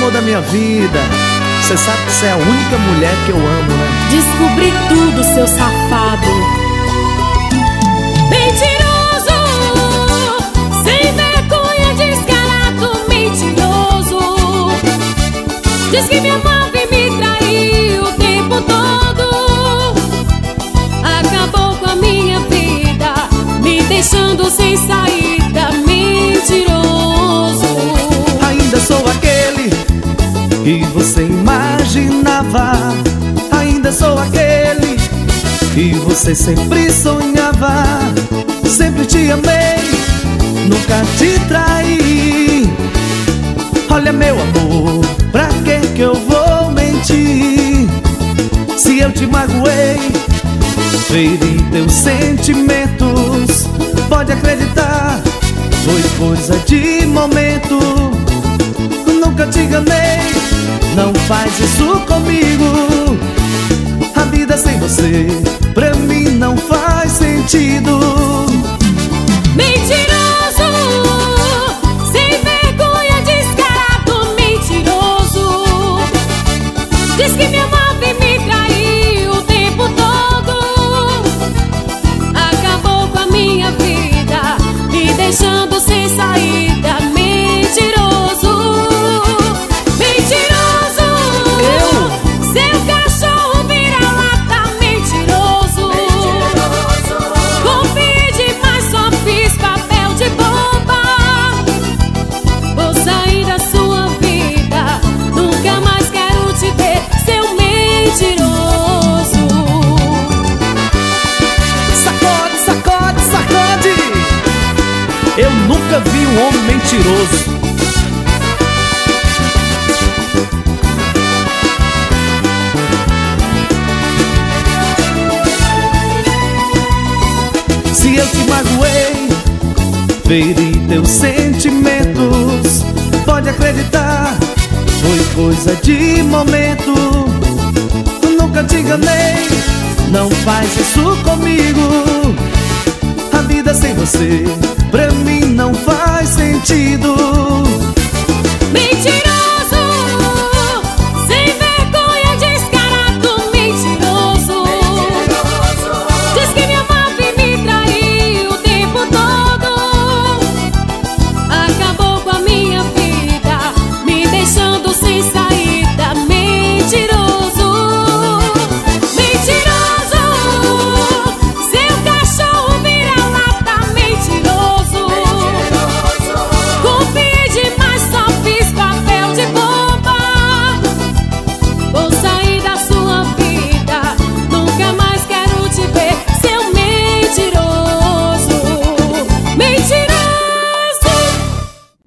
amor da minha vida. Você sabe que você é a única mulher que eu amo, né? Descobri tudo, seu safado. Mentiroso, sem vergonha, descarado, mentiroso. Diz que me amava e me traiu o tempo todo. Acabou com a minha vida, me deixando sem saída, mentiroso. Ainda sou aquele que você imaginava. Ainda sou aquele que você sempre sonhava. Sempre te amei, nunca te traí. Olha, meu amor, pra que eu vou mentir? Se eu te magoei, feri teus sentimentos. Pode acreditar, foi coisa de momento. Nunca te enganei, não faz isso comigo. A vida sem você, pra mim não faz sentido. Mentiroso, sem vergonha, descarado, mentiroso. Diz que me amava e me traiu o tempo todo. Acabou com a minha vida, me deixando sem saída, mentiroso. Mentiroso, seu cachorro vira-lata, mentiroso. Confiei demais, só fiz papel de boba. Vou sair da sua vida, nunca mais quero te ver, seu mentiroso. Sacode, sacode, sacode. Eu nunca vi um homem mentiroso. Se eu te magoei, feri teus sentimentos. Pode acreditar, foi coisa de momento. Nunca te enganei, não faz isso comigo. A vida sem você, pra mim não faz sentido.